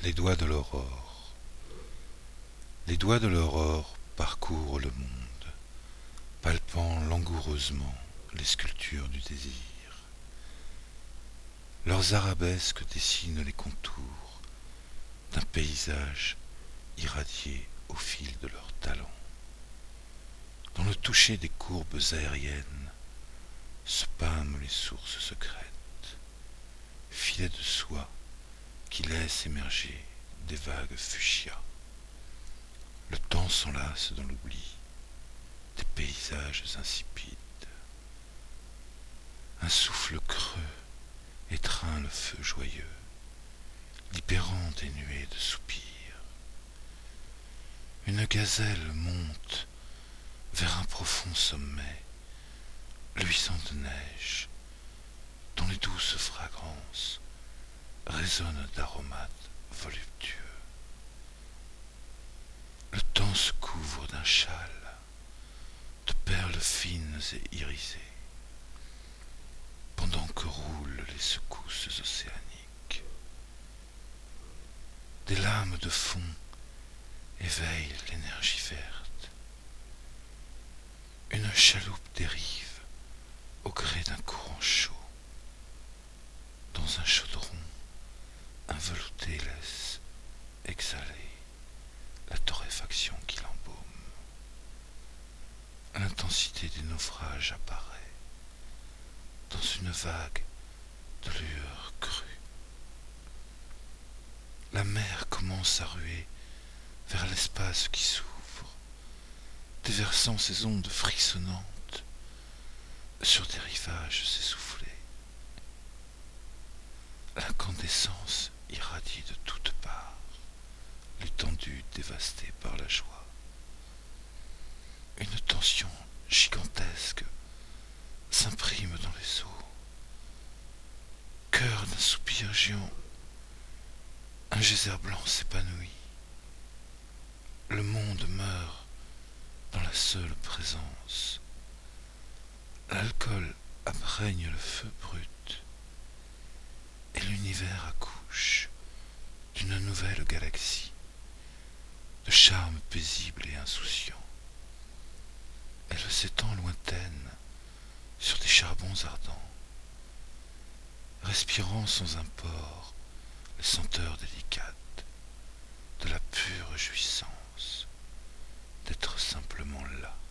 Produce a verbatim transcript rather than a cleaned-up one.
Les doigts de l'aurore. Les doigts de l'aurore parcourent le monde, palpant langoureusement les sculptures du désir. Leurs arabesques dessinent les contours d'un paysage irradié au fil de leurs talons. Dans le toucher des courbes aériennes se pâment les sources secrètes, filets de soie qui laissent émerger des vagues fuchsia. Le temps s'enlace dans l'oubli des paysages insipides. Un souffle creux étreint le feu joyeux, libérant des nuées de soupirs. Une gazelle monte vers un profond sommet, luisant de neige, dont les douces fragrances résonnent d'aromates voluptueux. Le temps se couvre d'un châle de perles fines et irisées, pendant que roulent les secousses océaniques. Des lames de fond éveillent l'énergie verte. Une chaloupe dérive au gré d'un courant chaud. Dans un chaudron, un velouté laisse exhaler la torréfaction qui l'embaume. L'intensité des naufrages apparaît dans une vague de lueur crue. La mer commence à ruer vers l'espace qui s'ouvre, déversant ses ondes frissonnantes sur des rivages essoufflés. L'incandescence irradie de toutes parts l'étendue dévastée par la joie. Une tension gigantesque s'imprime dans les eaux. Cœur d'un soupir géant, un geyser blanc s'épanouit. Le monde meurt dans la seule présence. L'alcool imprègne le feu brut et l'univers accouche d'une nouvelle galaxie de charme paisible et insouciant. Elle s'étend lointaine sur des charbons ardents, respirant sans import les senteurs délicates de la pure jouissance d'être simplement là.